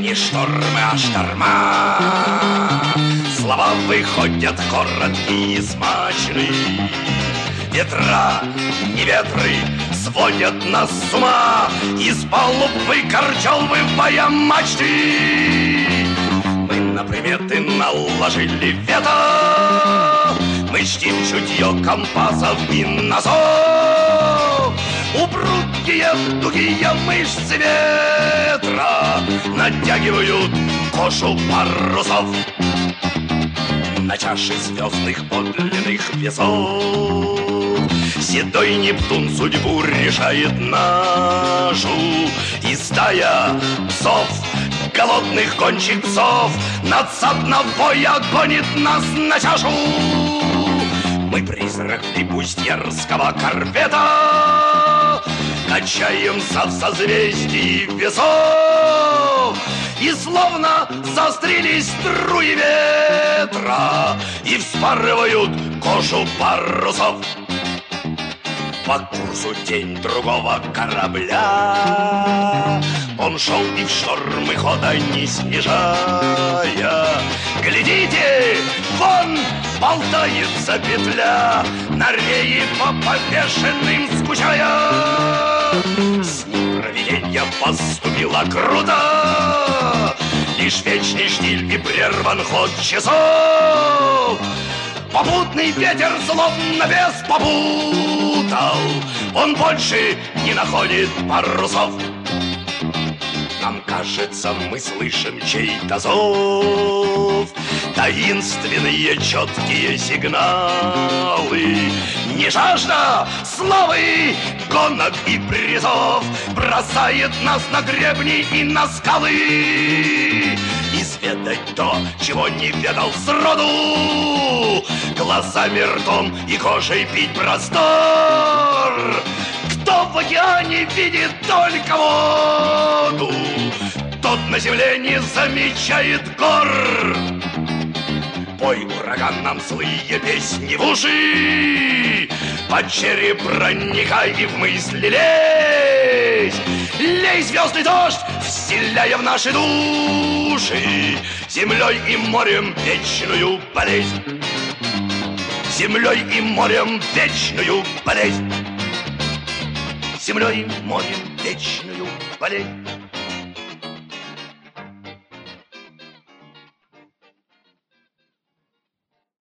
Не штормы, а шторма. Слова выходят короткие и смачные. Ветра, не ветры сводят нас с ума. Из палуб выкорчал, вывая мачты. Мы на приметы наложили вето. Мы чтим чутье компасов и носов. Упругие тугие мышцы ветра натягивают кошу парусов. На чаше звездных подлинных весов седой Нептун судьбу решает нашу. И стая псов, голодных гонщик псов, надсадного гонит нас на чашу. Мы призрак флибустьерского корвета, качаемся в созвездии весов. И словно застрелись струи ветра и вспарывают кожу парусов. По курсу тень другого корабля он шел и в штормы хода не снижая. Глядите, вон болтается петля, на рее по повешенным скучая. С ним провиденье поступило круто, лишь вечный штиль и прерван ход часов. Попутный ветер злобно без попутал, он больше не находит парусов. Нам кажется, мы слышим чей-то зов, таинственные четкие сигналы. Не жажда славы, гонок и призов бросает нас на гребни и на скалы. Изведать то, чего не ведал сроду, глазами, ртом и кожей пить простор. Кто в океане видит только воду, тот на земле не замечает гор. Пой, ураган, нам злые песни в уши, под череп проникай и в мысли лезь. Лей звездный дождь, вселяя в наши души землей и морем вечную болезнь. Землей и морем вечную болезнь. Землей и морем вечную болезнь.